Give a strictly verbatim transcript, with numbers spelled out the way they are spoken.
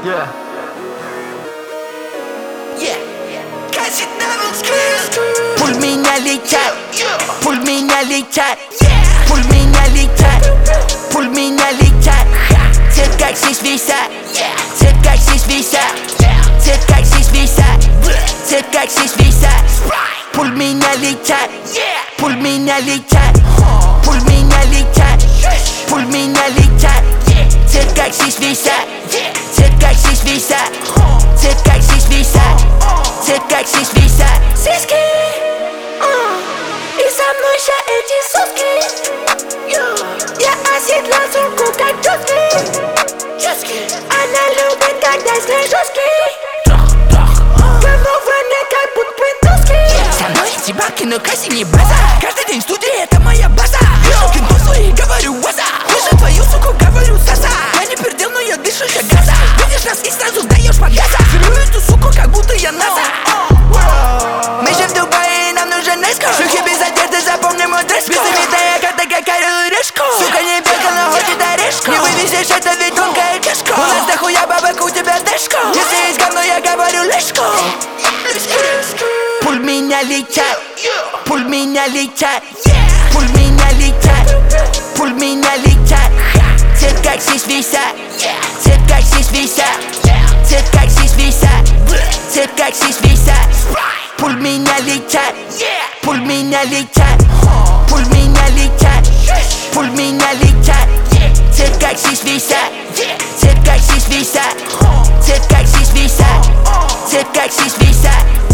Yeah. Yeah. Пуль меня летят, пуль меня летят, пуль меня летят, пуль меня летят. Цвет как здесь висят, цвет как здесь висят, цвет как здесь висят, цвет как здесь висят. Пуль меня летят, пуль меня летят, пуль меня летят, пуль меня летят. Цвет как здесь висят, цвет как здесь висят, цвет как здесь висят, цвет как здесь висят. Сиськи, и со мной ща эти соски. Я оседлал сумку как джетски. Она любит, когда с ней жесткий. Вымыванный как будто пентовский. Со мной эти бабки, но касси не база. Каждый день в студии, это моя база. Вижу кентусу и говорю ваза. Вижу твою суку, говорю саса. Я не пердел, но я дышу как газа. Видишь нас и сразу даешь по газа. Фирую эту суку, как будто я НАСА. Мы же в Дубае, нам нужен эскорт. Шлюхи без одежды, запомни мой дресс-код. Безымитая карта, как орел и решку. Сука не бегал, но хочет орешку. Не вывезешь, это ведь тонкая кишка. У нас дохуя бабок, у тебя дэшко. Если есть говно, я говорю лишку. Пуль меня летят, пуль меня летят, пуль меня летят, пуль меня летят. Цвет как здесь висят, цвет как здесь висят, цвет как здесь висят, цвет как здесь висят. Пуль меня летят, пуль меня летят, пуль меня летят, пуль меня летят. Цвет как здесь висят, цвет как здесь висят, цвет как здесь висят, цвет как здесь висят.